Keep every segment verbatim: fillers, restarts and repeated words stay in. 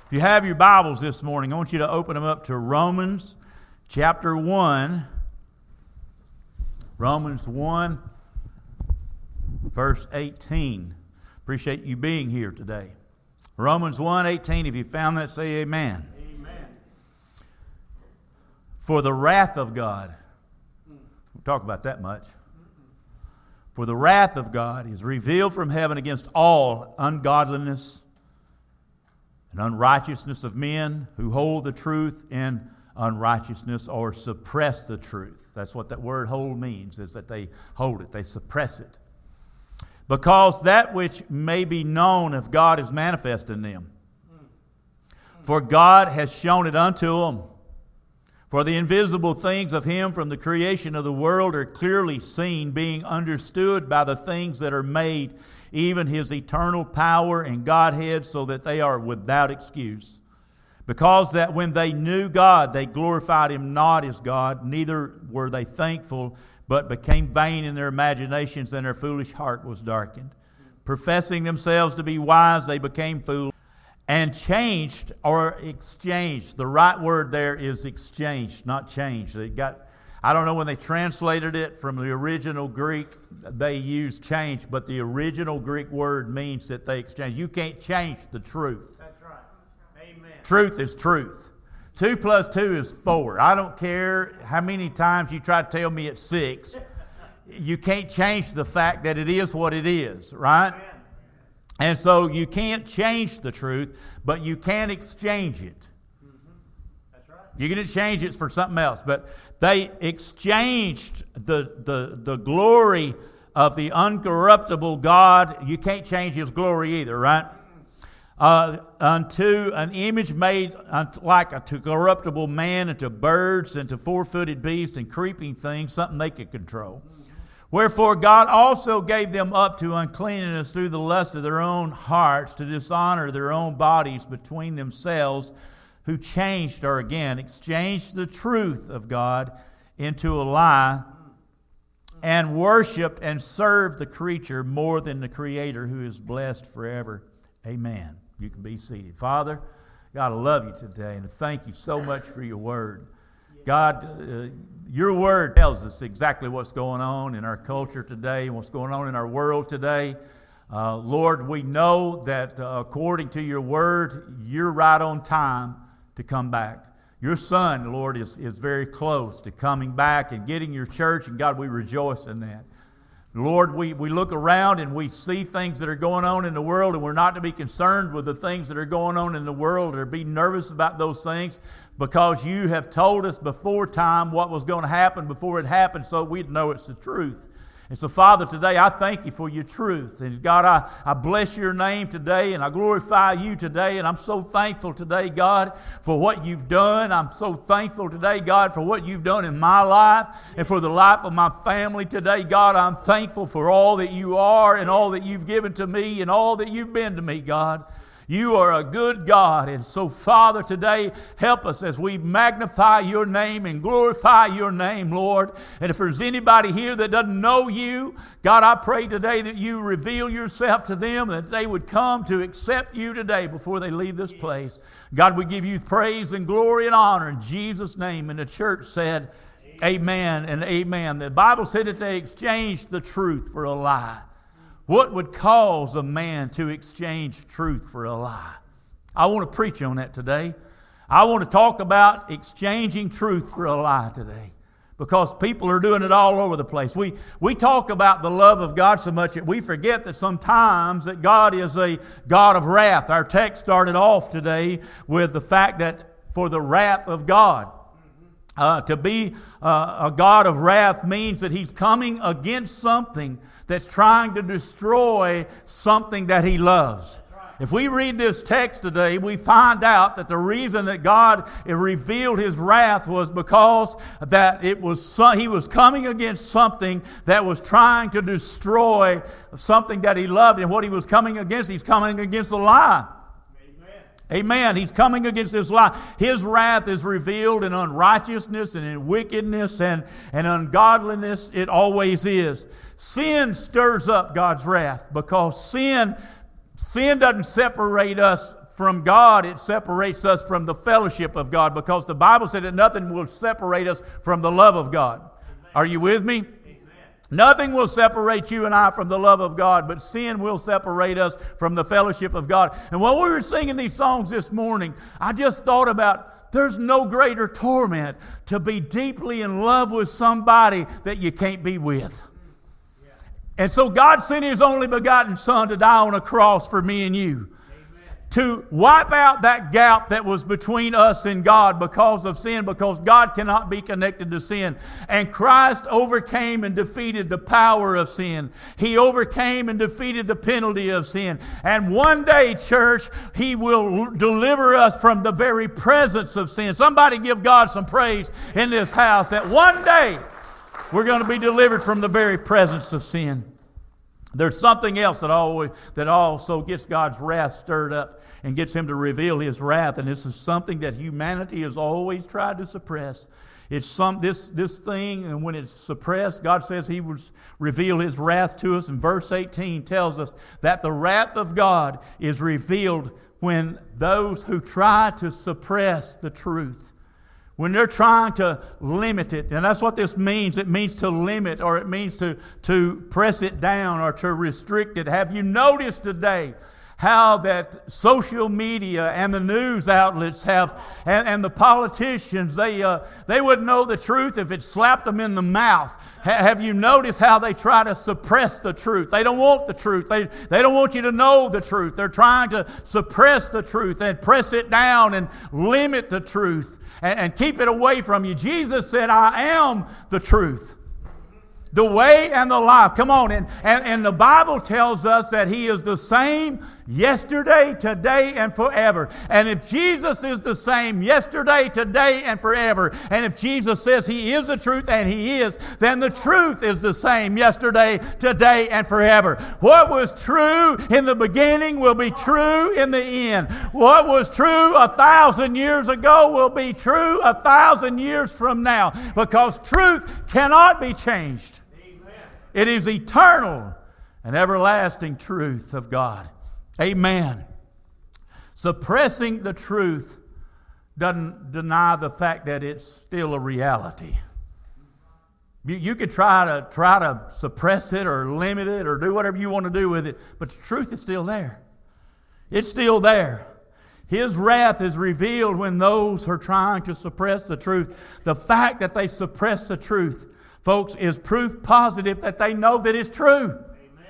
If you have your Bibles this morning, I want you to open them up to Romans chapter one. Romans one, verse eighteen. Appreciate you being here today. Romans one, eighteen. If you found that, say amen. Amen. For the wrath of God. We'll talk about that much. For the wrath of God is revealed from heaven against all ungodliness and unrighteousness of men who hold the truth in unrighteousness or suppress the truth. That's what that word hold means, is that they hold it, they suppress it. Because that which may be known of God is manifest in them. For God has shown it unto them. For the invisible things of Him from the creation of the world are clearly seen, being understood by the things that are made, even His eternal power and Godhead, so that they are without excuse. Because that when they knew God, they glorified Him not as God, neither were they thankful, but became vain in their imaginations, and their foolish heart was darkened. Professing themselves to be wise, they became fools, and changed or exchanged. The right word there is exchanged, not changed. They got, I don't know when they translated it from the original Greek, they used change, but the original Greek word means that they exchange. You can't change the truth. That's right. Amen. Truth is truth. Two plus two is four. I don't care how many times you try to tell me it's six. You can't change the fact that it is what it is, right? Amen. And so you can't change the truth, but you can exchange it. Mm-hmm. That's right. You can exchange it for something else. But they exchanged the, the, the glory of the uncorruptible God. You can't change His glory either, right? Uh, unto an image made unto, like a, to corruptible man, and to birds, and to four-footed beasts, and creeping things, something they could control. Wherefore God also gave them up to uncleanness through the lust of their own hearts, to dishonor their own bodies between themselves, who changed, or again, exchanged the truth of God into a lie, and worshiped and served the creature more than the Creator, who is blessed forever. Amen. You can be seated. Father, God, I love you today, and thank you so much for your word. God, uh, your word tells us exactly what's going on in our culture today and what's going on in our world today. Uh, Lord, we know that uh, according to your word, you're right on time to come back. Your Son, Lord, is, is very close to coming back and getting your church, and God, we rejoice in that. Lord, we, we look around and we see things that are going on in the world, and we're not to be concerned with the things that are going on in the world or be nervous about those things, because you have told us before time what was going to happen before it happened, so we'd know it's the truth. And so, Father, today I thank you for your truth. And God, I, I bless your name today, and I glorify you today. And I'm so thankful today, God, for what you've done. I'm so thankful today, God, for what you've done in my life and for the life of my family today. God, I'm thankful for all that you are and all that you've given to me and all that you've been to me, God. You are a good God. And so, Father, today, help us as we magnify your name and glorify your name, Lord. And if there's anybody here that doesn't know you, God, I pray today that you reveal yourself to them, that they would come to accept you today before they leave this place. God, we give you praise and glory and honor in Jesus' name. And the church said, amen and amen. The Bible said that they exchanged the truth for a lie. What would cause a man to exchange truth for a lie? I want to preach on that today. I want to talk about exchanging truth for a lie today, because people are doing it all over the place. We, we talk about the love of God so much that we forget that sometimes that God is a God of wrath. Our text started off today with the fact that for the wrath of God. Uh, to be uh, a God of wrath means that He's coming against something that's trying to destroy something that He loves. If we read this text today, we find out that the reason that God revealed His wrath was because that it was some, He was coming against something that was trying to destroy something that He loved. And what He was coming against, He's coming against a lie. Amen. He's coming against this lie. His wrath is revealed in unrighteousness and in wickedness and, and ungodliness. It always is. Sin stirs up God's wrath, because sin, sin doesn't separate us from God, it separates us from the fellowship of God, because the Bible said that nothing will separate us from the love of God. Amen. Are you with me? Amen. Nothing will separate you and I from the love of God, but sin will separate us from the fellowship of God. And while we were singing these songs this morning, I just thought about, there's no greater torment to be deeply in love with somebody that you can't be with. And so God sent His only begotten Son to die on a cross for me and you. Amen. To wipe out that gap that was between us and God because of sin, because God cannot be connected to sin. And Christ overcame and defeated the power of sin. He overcame and defeated the penalty of sin. And one day, church, He will deliver us from the very presence of sin. Somebody give God some praise in this house that one day we're going to be delivered from the very presence of sin. There's something else that always that also gets God's wrath stirred up and gets Him to reveal His wrath, and this is something that humanity has always tried to suppress. It's some this this thing, and when it's suppressed, God says He will reveal His wrath to us. And verse eighteen tells us that the wrath of God is revealed when those who try to suppress the truth, when they're trying to limit it. And that's what this means. It means to limit, or it means to, to press it down or to restrict it. Have you noticed today how that social media and the news outlets have, and, and the politicians, they uh, they wouldn't know the truth if it slapped them in the mouth. Ha- have you noticed how they try to suppress the truth? They don't want the truth. They, they don't want you to know the truth. They're trying to suppress the truth and press it down and limit the truth and, and keep it away from you. Jesus said, I am the truth, the way and the life. Come on. And, and, and the Bible tells us that He is the same yesterday, today, and forever. And if Jesus is the same yesterday, today, and forever, and if Jesus says He is the truth, and He is, then the truth is the same yesterday, today, and forever. What was true in the beginning will be true in the end. What was true a thousand years ago will be true a thousand years from now, because truth cannot be changed. Amen. It is eternal and everlasting truth of God. Amen. Suppressing the truth doesn't deny the fact that it's still a reality. You, you could try to try to suppress it or limit it or do whatever you want to do with it, but the truth is still there. It's still there. His wrath is revealed when those are trying to suppress the truth. The fact that they suppress the truth, folks, is proof positive that they know that it's true.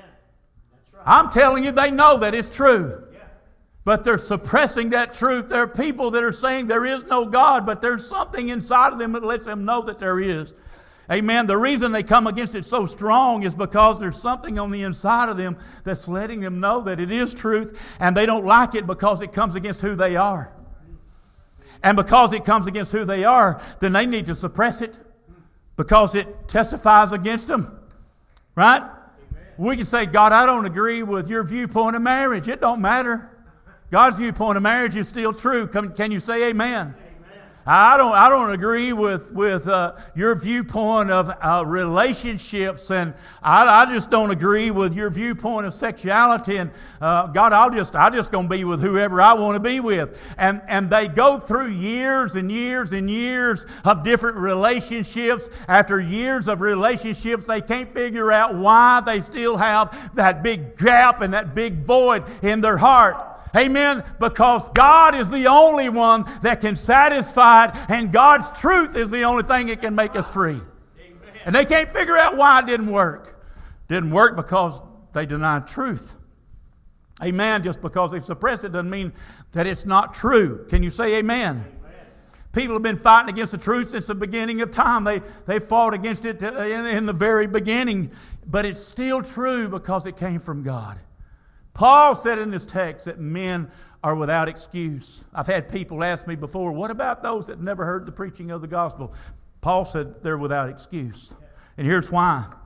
I'm telling you, they know that it's true. But they're suppressing that truth. There are people that are saying there is no God, but there's something inside of them that lets them know that there is. Amen. The reason they come against it so strong is because there's something on the inside of them that's letting them know that it is truth, and they don't like it because it comes against who they are. And because it comes against who they are, then they need to suppress it because it testifies against them. Right? We can say, God, I don't agree with your viewpoint of marriage. It don't matter. God's viewpoint of marriage is still true. Can, can you say amen? Amen. I don't I don't agree with, with uh, your viewpoint of uh, relationships, and I, I just don't agree with your viewpoint of sexuality. And uh, God, I'll just I just gonna be with whoever I want to be with. And and they go through years and years and years of different relationships. After years of relationships, they can't figure out why they still have that big gap and that big void in their heart. Amen. Because God is the only one that can satisfy it, and God's truth is the only thing that can make us free. Amen. And they can't figure out why it didn't work. Didn't work because they denied truth. Amen. Just because they suppress it doesn't mean that it's not true. Can you say amen? Amen. People have been fighting against the truth since the beginning of time. They, they fought against it in, in the very beginning, but it's still true because it came from God. Paul said in this text that men are without excuse. I've had people ask me before, what about those that never heard the preaching of the gospel? Paul said they're without excuse. And here's why.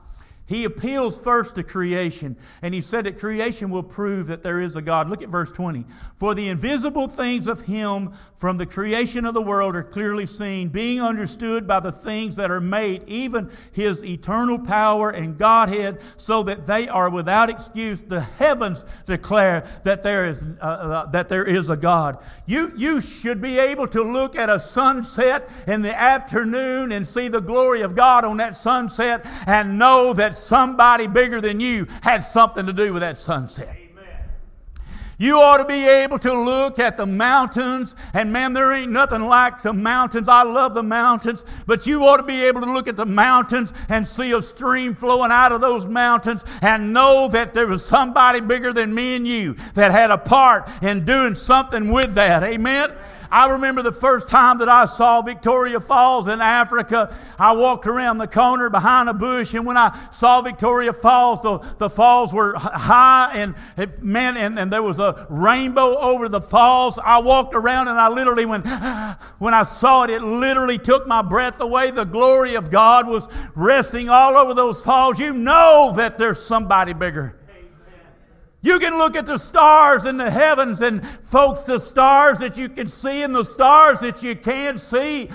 He appeals first to creation, and he said that creation will prove that there is a God. Look at verse twenty. For the invisible things of him from the creation of the world are clearly seen, being understood by the things that are made, even his eternal power and Godhead, so that they are without excuse. The heavens declare that there is uh, uh, that there is a God. You, you should be able to look at a sunset in the afternoon and see the glory of God on that sunset and know that somebody bigger than you had something to do with that sunset. Amen. You ought to be able to look at the mountains, and man, there ain't nothing like the mountains. I love the mountains, but you ought to be able to look at the mountains and see a stream flowing out of those mountains and know that there was somebody bigger than me and you that had a part in doing something with that. Amen? I remember the first time that I saw Victoria Falls in Africa. I walked around the corner behind a bush, and when I saw Victoria Falls, the, the falls were high, and it, man, and, and there was a rainbow over the falls. I walked around, and I literally went, when I saw it, it literally took my breath away. The glory of God was resting all over those falls. You know that there's somebody bigger. You can look at the stars in the heavens, and folks, the stars that you can see and the stars that you can't see.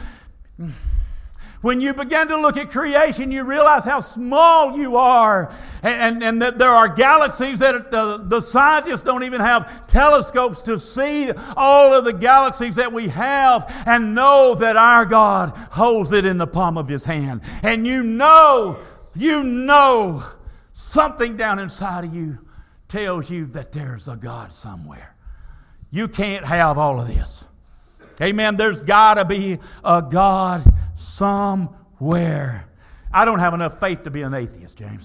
When you begin to look at creation, you realize how small you are, and, and, and that there are galaxies that the, the scientists don't even have telescopes to see all of the galaxies that we have, and know that our God holds it in the palm of His hand. And you know, you know something down inside of you tells you that there's a God somewhere. You can't have all of this. Amen. There's got to be a God somewhere. I don't have enough faith to be an atheist, James.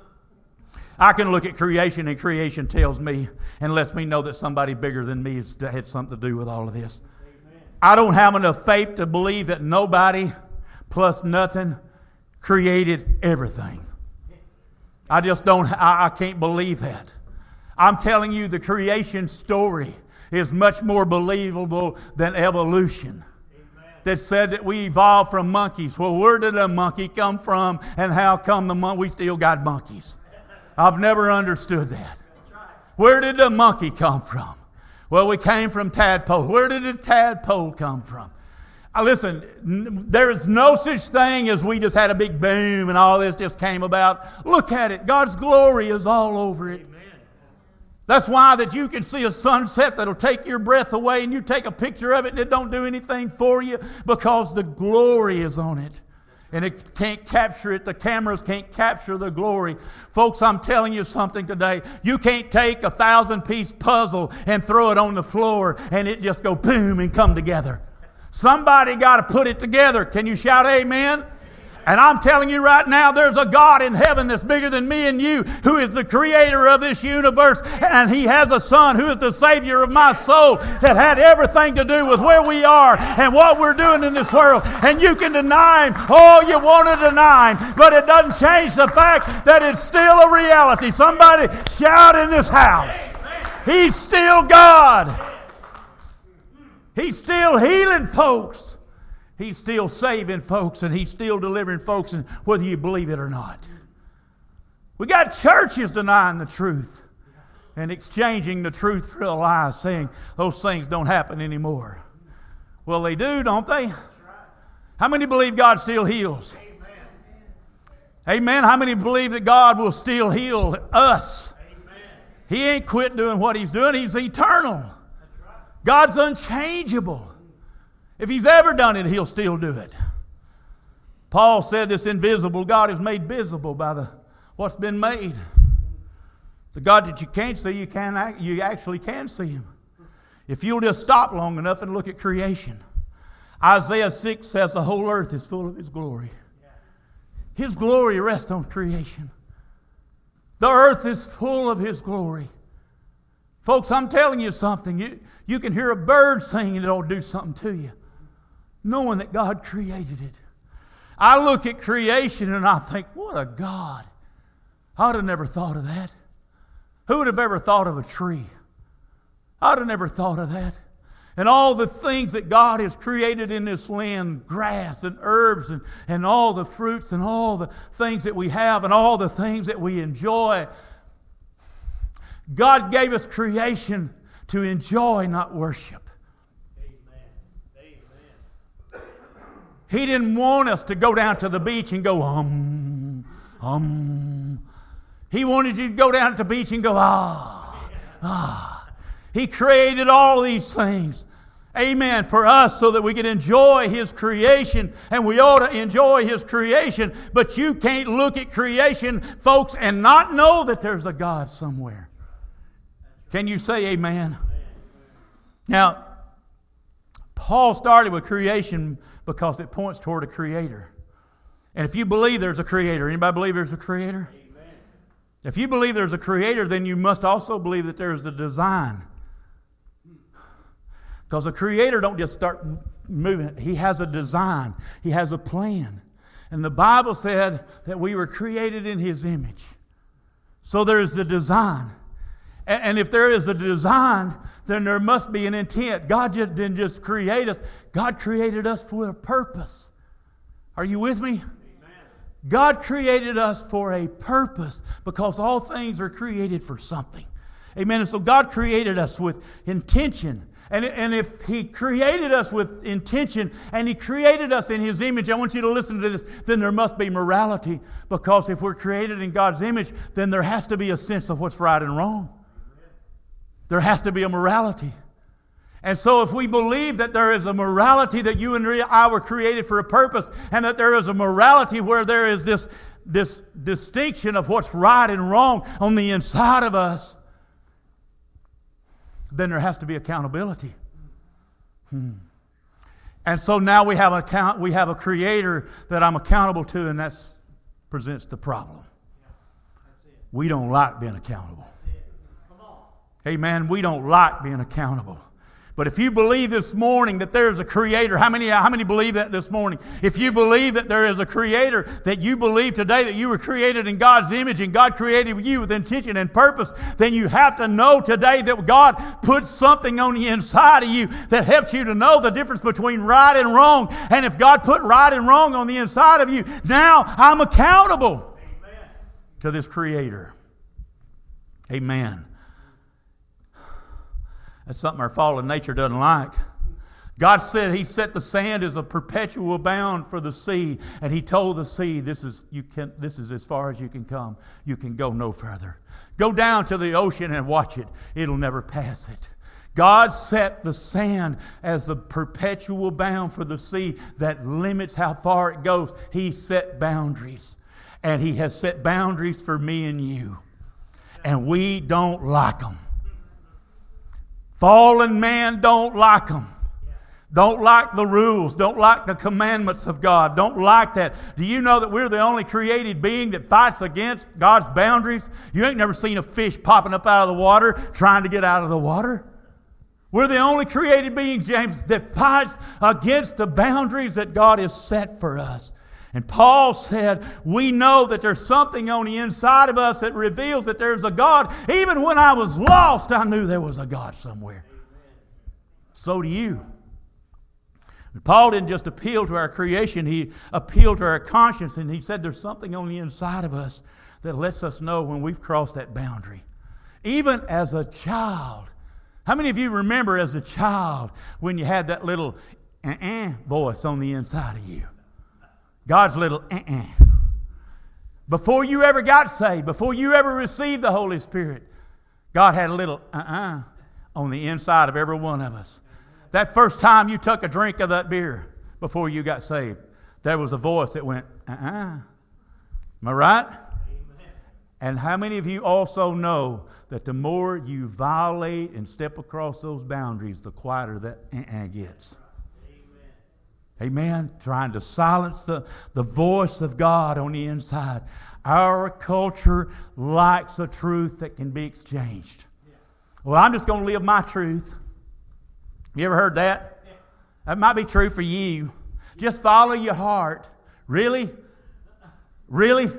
I can look at creation, and creation tells me and lets me know that somebody bigger than me has had something to do with all of this. Amen. I don't have enough faith to believe that nobody plus nothing created everything. I just don't, I, I can't believe that. I'm telling you, the creation story is much more believable than evolution. Amen. That said that we evolved from monkeys. Well, where did a monkey come from, and how come the mon- we still got monkeys? I've never understood that. Where did the monkey come from? Well, we came from tadpole. Where did the tadpole come from? Now listen, n- there is no such thing as we just had a big boom and all this just came about. Look at it. God's glory is all over it. That's why that you can see a sunset that'll take your breath away, and you take a picture of it and it don't do anything for you, because the glory is on it. And it can't capture it. The cameras can't capture the glory. Folks, I'm telling you something today. You can't take a thousand-piece puzzle and throw it on the floor and it just go boom and come together. Somebody got to put it together. Can you shout amen? And I'm telling you right now, there's a God in heaven that's bigger than me and you, who is the creator of this universe. And He has a Son who is the Savior of my soul, that had everything to do with where we are and what we're doing in this world. And you can deny Him all you want to deny Him, but it doesn't change the fact that it's still a reality. Somebody shout in this house. He's still God. He's still healing folks. He's still saving folks, and He's still delivering folks, and whether you believe it or not. We got churches denying the truth and exchanging the truth for a lie, saying those things don't happen anymore. Well, they do, don't they? How many believe God still heals? Amen. Amen. How many believe that God will still heal us? Amen. He ain't quit doing what He's doing. He's eternal. God's unchangeable. If He's ever done it, He'll still do it. Paul said this invisible God is made visible by the what's been made. The God that you can't see, you can you actually can see Him. If you'll just stop long enough and look at creation. Isaiah six says the whole earth is full of His glory. His glory rests on creation. The earth is full of His glory. Folks, I'm telling you something. You, you can hear a bird sing and it'll do something to you, knowing that God created it. I look at creation and I think, what a God. I would have never thought of that. Who would have ever thought of a tree? I would have never thought of that. and all the things that God has created in this land, grass and herbs and, and all the fruits and all the things that we have and all the things that we enjoy. God gave us creation to enjoy, not worship. Amen. Amen. He didn't want us to go down to the beach and go, um, um. He wanted you to go down to the beach and go, ah, ah. He created all these things. Amen. For us so that we can enjoy His creation, and we ought to enjoy His creation. But you can't look at creation, folks, and not know that there's a God somewhere. Can you say amen? Now, Paul started with creation because it points toward a creator. And if you believe there's a creator, anybody believe there's a creator? Amen. If you believe there's a creator, then you must also believe that there's a design. Because a creator don't just start moving. He has a design. He has a plan. And the Bible said that we were created in His image. So there is a design. And if there is a design, then there must be an intent. God just didn't just create us. God created us for a purpose. Are you with me? Amen. God created us for a purpose because all things are created for something. Amen. And so God created us with intention. And, and if He created us with intention and He created us in His image, I want you to listen to this, then there must be morality. Because if we're created in God's image, then there has to be a sense of what's right and wrong. There has to be a morality. And so if we believe that there is a morality, that you and I were created for a purpose, and that there is a morality where there is this, this distinction of what's right and wrong on the inside of us, then there has to be accountability. Hmm. And so now we have, account, we have a creator that I'm accountable to, and that presents the problem. We don't like being accountable. Amen. We don't like being accountable. But if you believe this morning that there is a creator, how many, how many believe that this morning? If you believe that there is a creator, that you believe today that you were created in God's image and God created you with intention and purpose, then you have to know today that God put something on the inside of you that helps you to know the difference between right and wrong. And if God put right and wrong on the inside of you, now I'm accountable Amen. To this creator. Amen. That's something our fallen nature doesn't like. God said He set the sand as a perpetual bound for the sea, and He told the sea, this is, you can, this is as far as you can come. You can go no further. Go down to the ocean and watch it. It'll never pass it. God set the sand as a perpetual bound for the sea that limits how far it goes. He set boundaries, and He has set boundaries for me and you, and we don't like them. Fallen man don't like them. Don't like the rules. Don't like the commandments of God. Don't like that. Do you know that we're the only created being that fights against God's boundaries? You ain't never seen a fish popping up out of the water trying to get out of the water. We're the only created beings, James, that fights against the boundaries that God has set for us. And Paul said, we know that there's something on the inside of us that reveals that there's a God. Even when I was lost, I knew there was a God somewhere. Amen. So do you. But Paul didn't just appeal to our creation. He appealed to our conscience, and he said there's something on the inside of us that lets us know when we've crossed that boundary. Even as a child. How many of you remember as a child when you had that little uh-uh voice on the inside of you? God's little uh-uh. Before you ever got saved, before you ever received the Holy Spirit, God had a little uh-uh on the inside of every one of us. That first time you took a drink of that beer before you got saved, there was a voice that went, uh-uh. Am I right? Amen. And how many of you also know that the more you violate and step across those boundaries, the quieter that uh-uh gets? Amen. Trying to silence the, the voice of God on the inside. Our culture likes a truth that can be exchanged. Well, I'm just going to live my truth. You ever heard that? That might be true for you. Just follow your heart. Really? Really?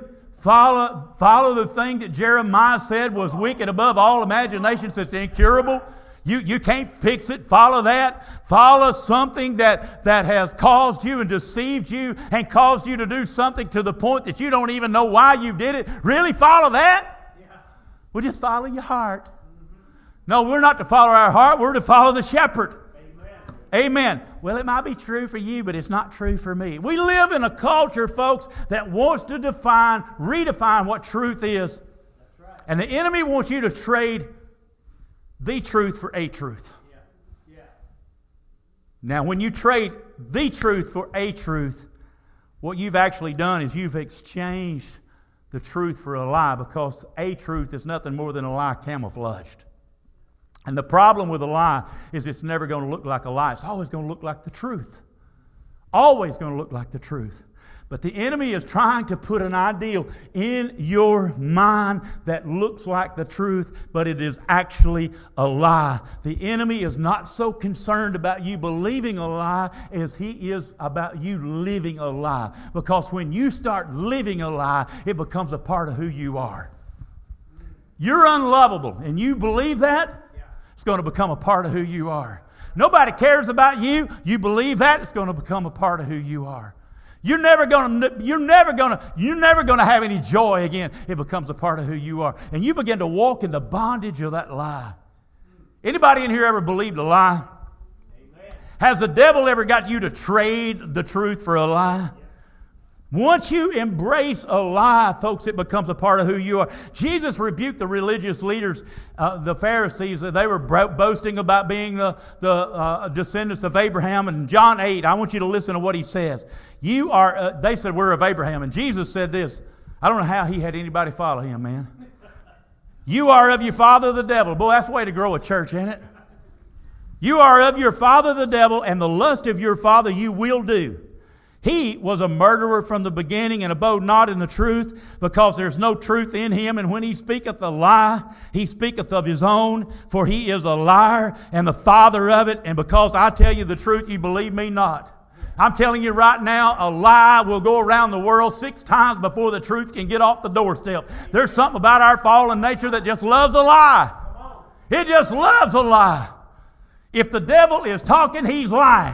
Follow, follow the thing that Jeremiah said was wicked above all imaginations, that's incurable. You, you can't fix it. Follow that. Follow something that, that has caused you and deceived you and caused you to do something to the point that you don't even know why you did it. Really follow that? Yeah. Well, just follow your heart. Mm-hmm. No, we're not to follow our heart. We're to follow the shepherd. Amen. Amen. Well, it might be true for you, but it's not true for me. We live in a culture, folks, that wants to define, redefine what truth is. That's right. And the enemy wants you to trade the truth for a truth. Yeah. Yeah. Now, when you trade the truth for a truth, what you've actually done is you've exchanged the truth for a lie, because a truth is nothing more than a lie camouflaged. And the problem with a lie is it's never going to look like a lie. It's always going to look like the truth. Always going to look like the truth. But the enemy is trying to put an ideal in your mind that looks like the truth, but it is actually a lie. The enemy is not so concerned about you believing a lie as he is about you living a lie. Because when you start living a lie, it becomes a part of who you are. You're unlovable, and you believe that, it's going to become a part of who you are. Nobody cares about you. You believe that, it's going to become a part of who you are. You're never going to, you're never going to, you're never going to have any joy again. It becomes a part of who you are. And you begin to walk in the bondage of that lie. Anybody in here ever believed a lie? Amen. Has the devil ever got you to trade the truth for a lie? Once you embrace a lie, folks, it becomes a part of who you are. Jesus rebuked the religious leaders, uh, the Pharisees. They were bro- boasting about being the, the uh, descendants of Abraham. And in John eight, I want you to listen to what he says. You are, uh, they said, we're of Abraham. And Jesus said this. I don't know how he had anybody follow him, man. You are of your father the devil. Boy, that's the way to grow a church, ain't it? You are of your father the devil, and the lust of your father you will do. He was a murderer from the beginning and abode not in the truth, because there's no truth in him. And when he speaketh a lie, he speaketh of his own, for he is a liar and the father of it. And because I tell you the truth, you believe me not. I'm telling you right now, a lie will go around the world six times before the truth can get off the doorstep. There's something about our fallen nature that just loves a lie. It just loves a lie. If the devil is talking, he's lying.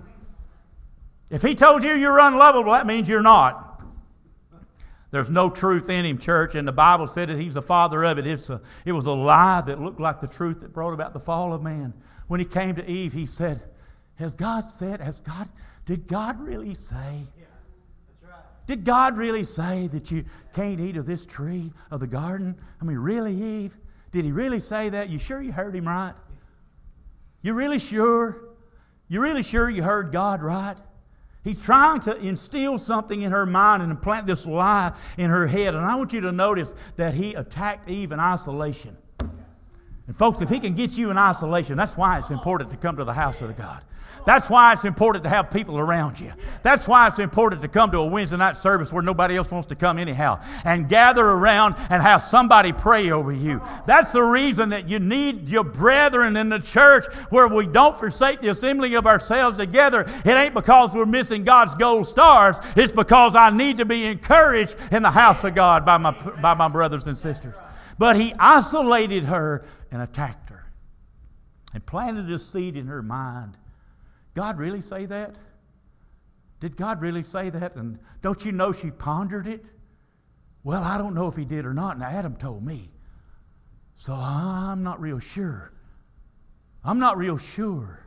If he told you you're unlovable, that means you're not. There's no truth in him, church, and the Bible said that he's the father of it. It's a, it was a lie that looked like the truth that brought about the fall of man. When he came to Eve, he said, has God said, has God, did God really say? Yeah, that's right. Did God really say that you can't eat of this tree of the garden? I mean, really, Eve? Did he really say that? You sure you heard him right? You really sure? You really sure you heard God right? He's trying to instill something in her mind and implant this lie in her head. And I want you to notice that he attacked Eve in isolation. And folks, if he can get you in isolation, that's why it's important to come to the house of God. That's why it's important to have people around you. That's why it's important to come to a Wednesday night service where nobody else wants to come anyhow, and gather around and have somebody pray over you. That's the reason that you need your brethren in the church, where we don't forsake the assembling of ourselves together. It ain't because we're missing God's gold stars. It's because I need to be encouraged in the house of God by my, by my brothers and sisters. But he isolated her and attacked her and planted this seed in her mind. God really say that? Did God really say that? And don't you know she pondered it? Well, I don't know if he did or not. Now, Adam told me. So I'm not real sure. I'm not real sure.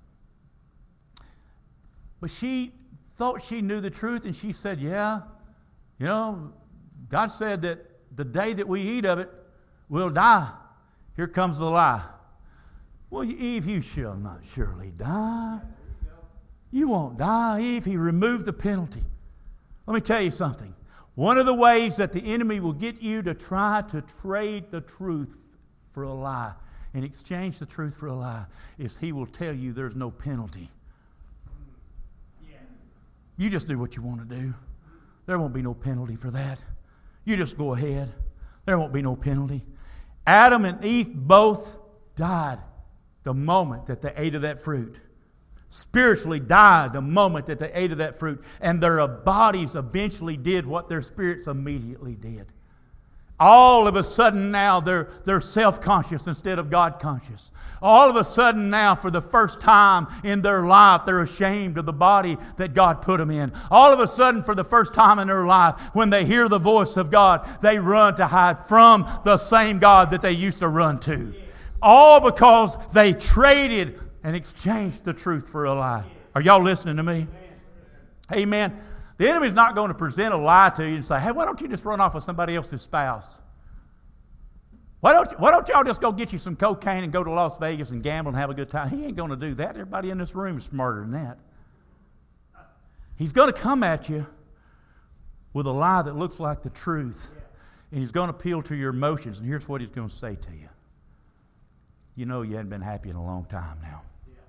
But she thought she knew the truth, and she said, yeah, you know, God said that the day that we eat of it, we'll die. Here comes the lie. Well, Eve, you shall not surely die. You won't die, Eve. He removed the penalty. Let me tell you something. One of the ways that the enemy will get you to try to trade the truth for a lie and exchange the truth for a lie is he will tell you there's no penalty. Yeah. You just do what you want to do. There won't be no penalty for that. You just go ahead. There won't be no penalty. Adam and Eve both died the moment that they ate of that fruit. Spiritually died the moment that they ate of that fruit. And their bodies eventually did what their spirits immediately did. All of a sudden now they're, they're self-conscious instead of God-conscious. All of a sudden now, for the first time in their life, they're ashamed of the body that God put them in. All of a sudden, for the first time in their life, when they hear the voice of God, they run to hide from the same God that they used to run to. All because they traded and exchanged the truth for a lie. Are y'all listening to me? Amen. The enemy's not going to present a lie to you and say, hey, why don't you just run off with somebody else's spouse? Why don't, why don't y'all just go get you some cocaine and go to Las Vegas and gamble and have a good time? He ain't going to do that. Everybody in this room is smarter than that. He's going to come at you with a lie that looks like the truth. And he's going to appeal to your emotions. And here's what he's going to say to you. You know you hadn't been happy in a long time now.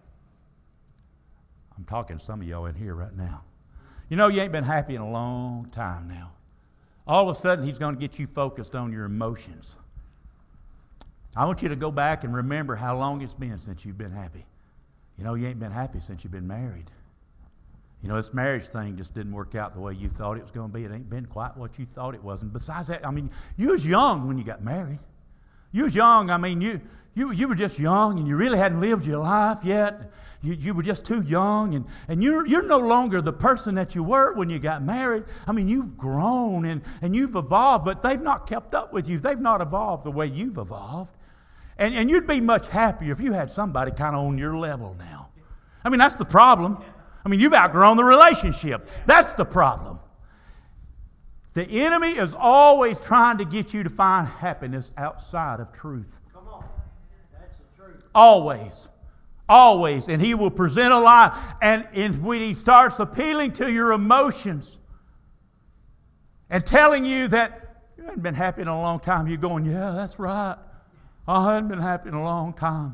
I'm talking to some of y'all in here right now. You know you ain't been happy in a long time now. All of a sudden he's going to get you focused on your emotions. I want you to go back and remember how long it's been since you've been happy. You know, you ain't been happy since you've been married. You know, this marriage thing just didn't work out the way you thought it was going to be. It ain't been quite what you thought it was. And besides that, I mean, you was young when you got married. You was young. I mean, you you you were just young and you really hadn't lived your life yet. You, you were just too young, and, and you're, you're no longer the person that you were when you got married. I mean, you've grown and, and you've evolved, but they've not kept up with you. They've not evolved the way you've evolved. And, and you'd be much happier if you had somebody kind of on your level now. I mean, that's the problem. I mean, you've outgrown the relationship. That's the problem. The enemy is always trying to get you to find happiness outside of truth. Come on. That's the truth. Always. Always. And he will present a lie. And in, when he starts appealing to your emotions and telling you that you haven't been happy in a long time, you're going, yeah, that's right. I haven't been happy in a long time.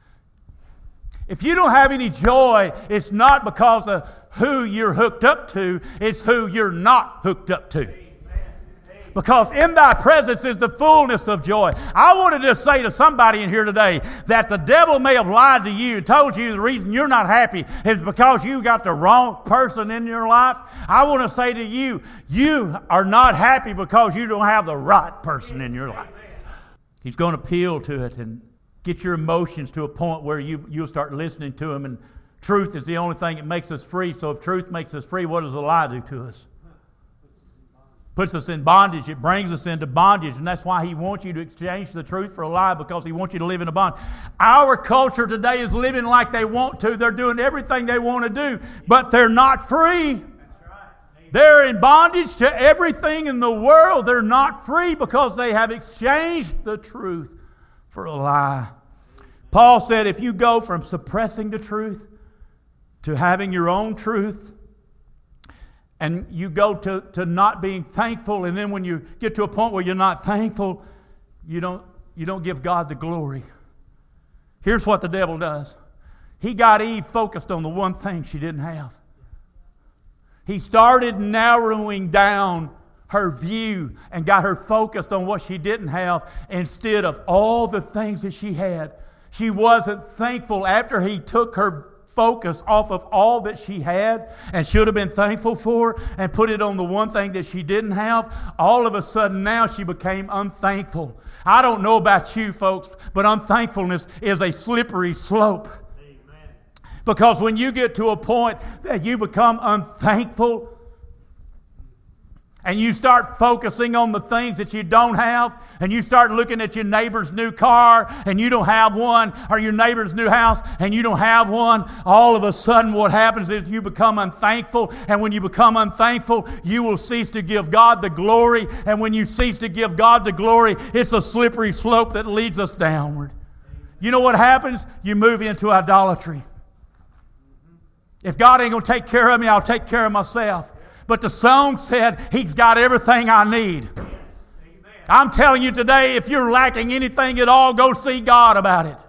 If you don't have any joy, it's not because of who you're hooked up to. It's who you're not hooked up to. Because in thy presence is the fullness of joy. I wanted to say to somebody in here today that the devil may have lied to you and told you the reason you're not happy is because you got the wrong person in your life. I want to say to you, you are not happy because you don't have the right person in your life. He's going to appeal to it and get your emotions to a point where you, you'll start listening to him. And truth is the only thing that makes us free. So if truth makes us free, what does a lie do to us? Puts us in bondage. It brings us into bondage. And that's why he wants you to exchange the truth for a lie, because he wants you to live in a bond. Our culture today is living like they want to. They're doing everything they want to do, but they're not free. They're in bondage to everything in the world. They're not free because they have exchanged the truth for a lie. Paul said if you go from suppressing the truth to having your own truth, and you go to, to not being thankful, and then when you get to a point where you're not thankful, you don't, you don't give God the glory. Here's what the devil does. He got Eve focused on the one thing she didn't have. He started narrowing down her view and got her focused on what she didn't have instead of all the things that she had. She wasn't thankful after he took her focus off of all that she had and should have been thankful for and put it on the one thing that she didn't have. All of a sudden now she became unthankful. I don't know about you folks, but unthankfulness is a slippery slope. Amen. Because when you get to a point that you become unthankful and you start focusing on the things that you don't have, and you start looking at your neighbor's new car and you don't have one, or your neighbor's new house and you don't have one, all of a sudden what happens is you become unthankful. And when you become unthankful, you will cease to give God the glory. And when you cease to give God the glory, it's a slippery slope that leads us downward. You know what happens? You move into idolatry. If God ain't going to take care of me, I'll take care of myself. But the song said, He's got everything I need. Yes. I'm telling you today, if you're lacking anything at all, go see God about it.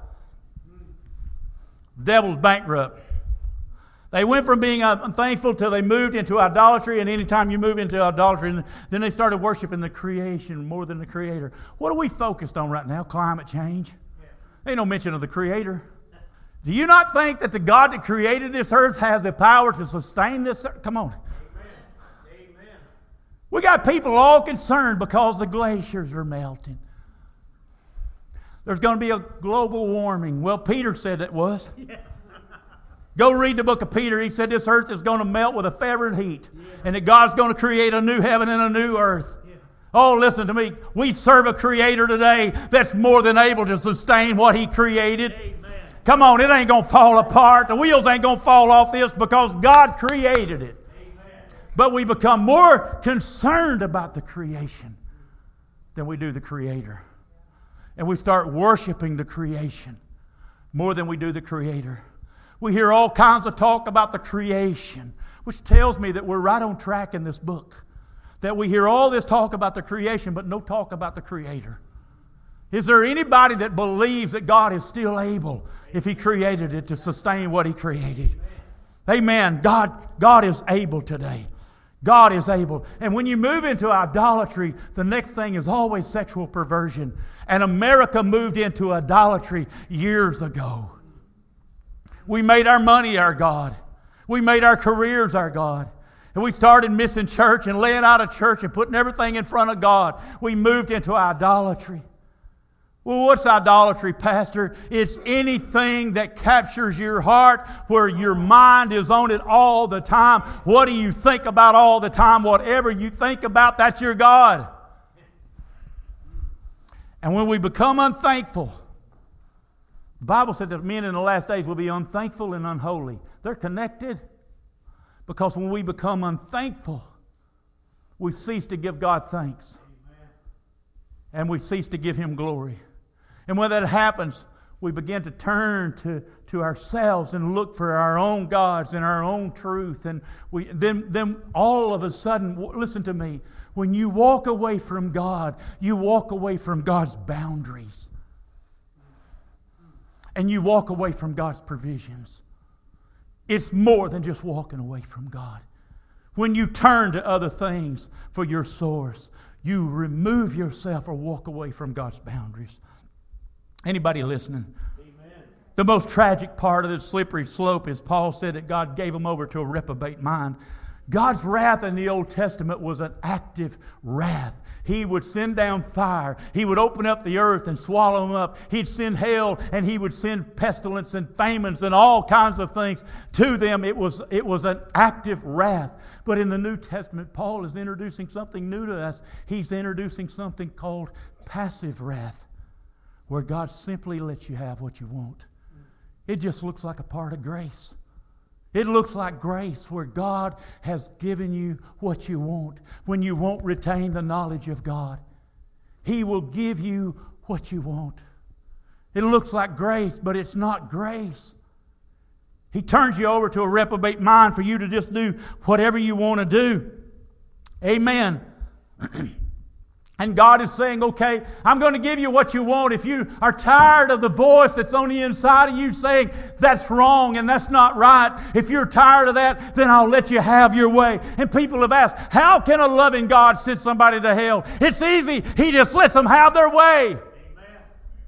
The devil's bankrupt. They went from being unthankful till they moved into idolatry, and anytime you move into idolatry, then they started worshiping the creation more than the Creator. What are we focused on right now? Climate change. Ain't no mention of the Creator. Do you not think that the God that created this earth has the power to sustain this earth? Come on. We got people all concerned because the glaciers are melting. There's going to be a global warming. Well, Peter said it was. Yeah. Go read the book of Peter. He said this earth is going to melt with a fervent heat. Yeah. And that God's going to create a new heaven and a new earth. Yeah. Oh, listen to me. We serve a creator today that's more than able to sustain what he created. Amen. Come on, it ain't going to fall apart. The wheels ain't going to fall off this because God created it. Amen. But we become more concerned about the creation than we do the creator. And we start worshiping the creation more than we do the creator. We hear all kinds of talk about the creation, which tells me that we're right on track in this book. That we hear all this talk about the creation, but no talk about the creator. Is there anybody that believes that God is still able, if he created it, to sustain what he created? Amen. God, God is able today. God is able. And when you move into idolatry, the next thing is always sexual perversion. And America moved into idolatry years ago. We made our money our God. We made our careers our God. And we started missing church and laying out of church and putting everything in front of God. We moved into idolatry. Well, what's idolatry, Pastor? It's anything that captures your heart, where your mind is on it all the time. What do you think about all the time? Whatever you think about, that's your God. And when we become unthankful, the Bible said that men in the last days will be unthankful and unholy. They're connected. Because when we become unthankful, we cease to give God thanks. Amen. And we cease to give Him glory. And when that happens, we begin to turn to, to ourselves and look for our own gods and our own truth. And we then, then all of a sudden, listen to me, when you walk away from God, you walk away from God's boundaries. And you walk away from God's provisions. It's more than just walking away from God. When you turn to other things for your source, you remove yourself or walk away from God's boundaries. Anybody listening? Amen. The most tragic part of this slippery slope is Paul said that God gave him over to a reprobate mind. God's wrath in the Old Testament was an active wrath. He would send down fire. He would open up the earth and swallow them up. He'd send hail, and He would send pestilence and famines and all kinds of things to them. It was, it was an active wrath. But in the New Testament, Paul is introducing something new to us. He's introducing something called passive wrath, where God simply lets you have what you want. It just looks like a part of grace. It looks like grace, where God has given you what you want. When you won't retain the knowledge of God, He will give you what you want. It looks like grace, but it's not grace. He turns you over to a reprobate mind for you to just do whatever you want to do. Amen. And God is saying, okay, I'm going to give you what you want. If you are tired of the voice that's on the inside of you saying that's wrong and that's not right, if you're tired of that, then I'll let you have your way. And people have asked, how can a loving God send somebody to hell? It's easy. He just lets them have their way. Amen.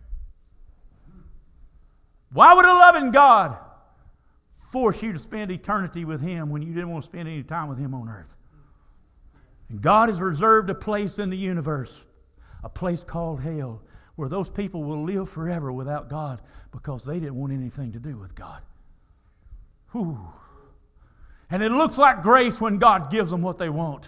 Why would a loving God force you to spend eternity with Him when you didn't want to spend any time with Him on earth? And God has reserved a place in the universe, a place called hell, where those people will live forever without God because they didn't want anything to do with God. Whew. And it looks like grace when God gives them what they want.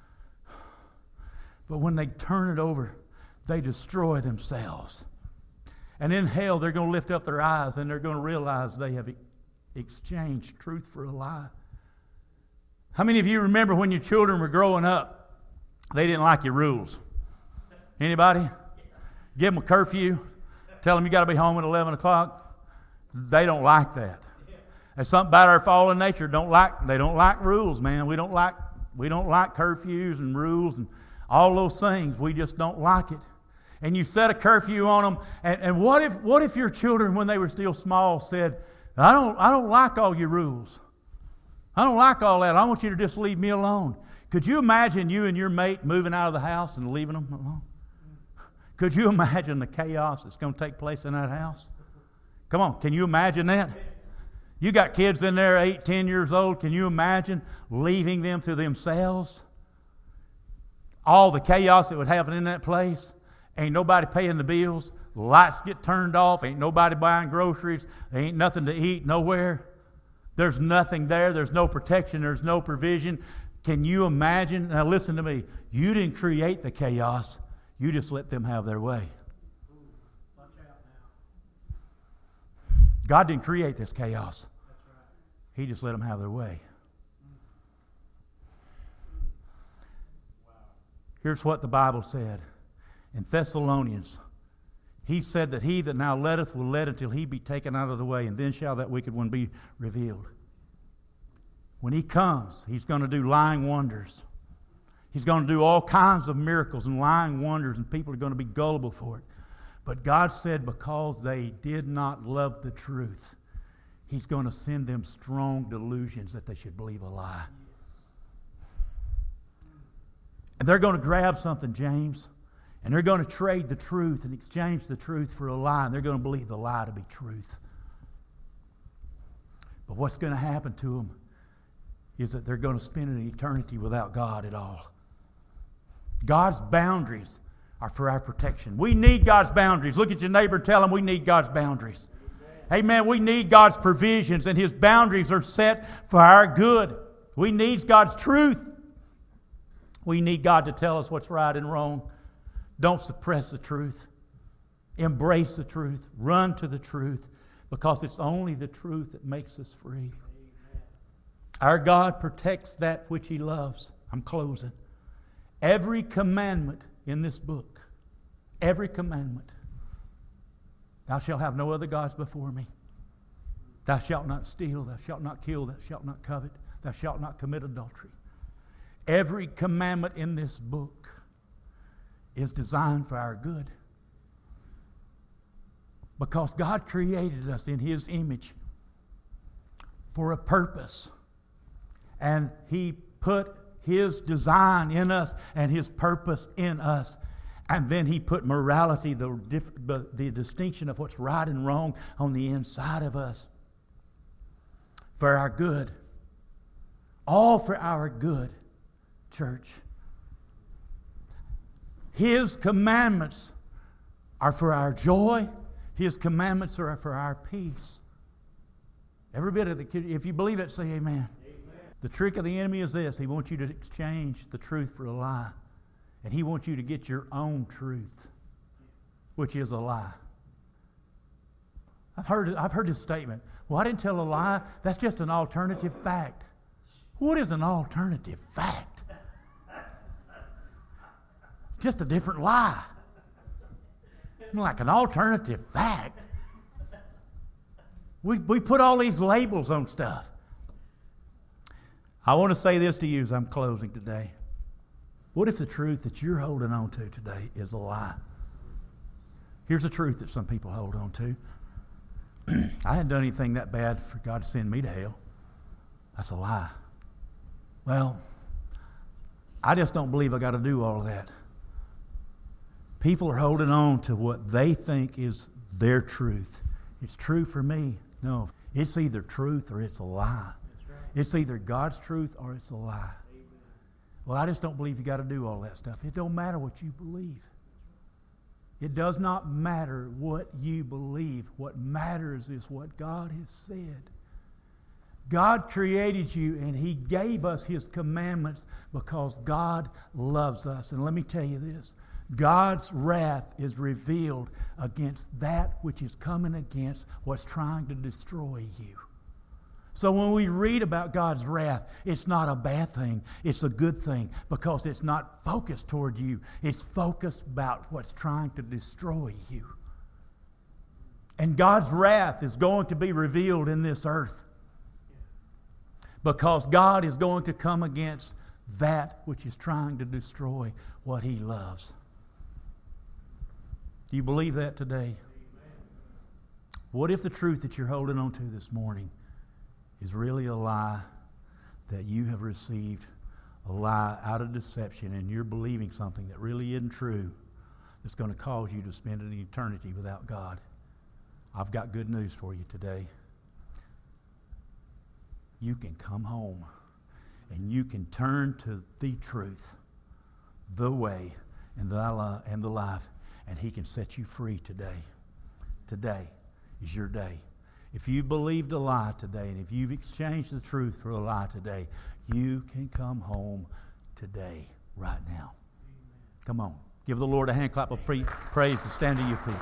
But when they turn it over, they destroy themselves. And in hell, they're going to lift up their eyes and they're going to realize they have exchanged truth for a lie. How many of you remember when your children were growing up, they didn't like your rules? Anybody? Give them a curfew. Tell them you got to be home at eleven o'clock. They don't like that. There's something about our fallen nature. Don't like. They don't like rules, man. We don't like. We don't like curfews and rules and all those things. We just don't like it. And you set a curfew on them. And, and what if what if your children, when they were still small, said, "I don't I don't like all your rules. I don't like all that. I want you to just leave me alone." Could you imagine you and your mate moving out of the house and leaving them alone? Could you imagine the chaos that's going to take place in that house? Come on, can you imagine that? You got kids in there, eight, ten years old. Can you imagine leaving them to themselves? all the chaos that would happen in that place. Ain't nobody paying the bills. Lights get turned off. Ain't nobody buying groceries. There ain't nothing to eat nowhere. There's nothing there. There's no protection. There's no provision. Can you imagine? Now listen to me. You didn't create the chaos. You just let them have their way. Watch out now. God didn't create this chaos. That's right. He just let them have their way. Here's what the Bible said in Thessalonians. He said that he that now letteth will let until he be taken out of the way, and then shall that wicked one be revealed. When he comes, he's going to do lying wonders. He's going to do all kinds of miracles and lying wonders, and people are going to be gullible for it. But God said because they did not love the truth, He's going to send them strong delusions that they should believe a lie. And they're going to grab something, James, and they're going to trade the truth and exchange the truth for a lie, and they're going to believe the lie to be truth. But what's going to happen to them is that they're going to spend an eternity without God at all. God's boundaries are for our protection. We need God's boundaries. Look at your neighbor and tell him we need God's boundaries. Amen. We need God's provisions, and His boundaries are set for our good. We need God's truth. We need God to tell us what's right and wrong. Don't suppress the truth. Embrace the truth. Run to the truth, because it's only the truth that makes us free. Amen. Our God protects that which He loves. I'm closing. Every commandment in this book, every commandment. Thou shalt have no other gods before me. Thou shalt not steal. Thou shalt not kill. Thou shalt not covet. Thou shalt not commit adultery. Every commandment in this book is designed for our good. Because God created us in His image for a purpose. And He put His design in us and His purpose in us. And then He put morality, the, the distinction of what's right and wrong, on the inside of us for our good. All for our good, church. His commandments are for our joy. His commandments are for our peace. Every bit of it. If you believe it, say amen. Amen. The trick of the enemy is this. He wants you to exchange the truth for a lie. And he wants you to get your own truth, which is a lie. I've heard, I've heard this statement. Well, I didn't tell a lie. That's just an alternative fact. What is an alternative fact? Just a different lie. Like an alternative fact. We, we put all these labels on stuff. I want to say this to you as I'm closing today. What if the truth that you're holding on to today is a lie? Here's the truth that some people hold on to. I hadn't done anything that bad for God to send me to hell. That's a lie. Well, I just don't believe I got to do all of that. People are holding on to what they think is their truth. It's true for me. No, it's either truth or it's a lie. Right. It's either God's truth or it's a lie. Amen. Well, I just don't believe you got to do all that stuff. It don't matter what you believe. It does not matter what you believe. What matters is what God has said. God created you and He gave us His commandments because God loves us. And let me tell you this. God's wrath is revealed against that which is coming against what's trying to destroy you. So when we read about God's wrath, it's not a bad thing. It's a good thing because it's not focused toward you. It's focused about what's trying to destroy you. And God's wrath is going to be revealed in this earth because God is going to come against that which is trying to destroy what He loves. Do you believe that today? Amen. What if the truth that you're holding on to this morning is really a lie that you have received, a lie out of deception, and you're believing something that really isn't true that's going to cause you to spend an eternity without God? I've got good news for you today. You can come home and you can turn to the truth, the way, and the, li- and the life, and He can set you free today. Today is your day. If you've believed a lie today, and if you've exchanged the truth for a lie today, you can come home today, right now. Come on. Give the Lord a hand clap of free praise and stand to your feet.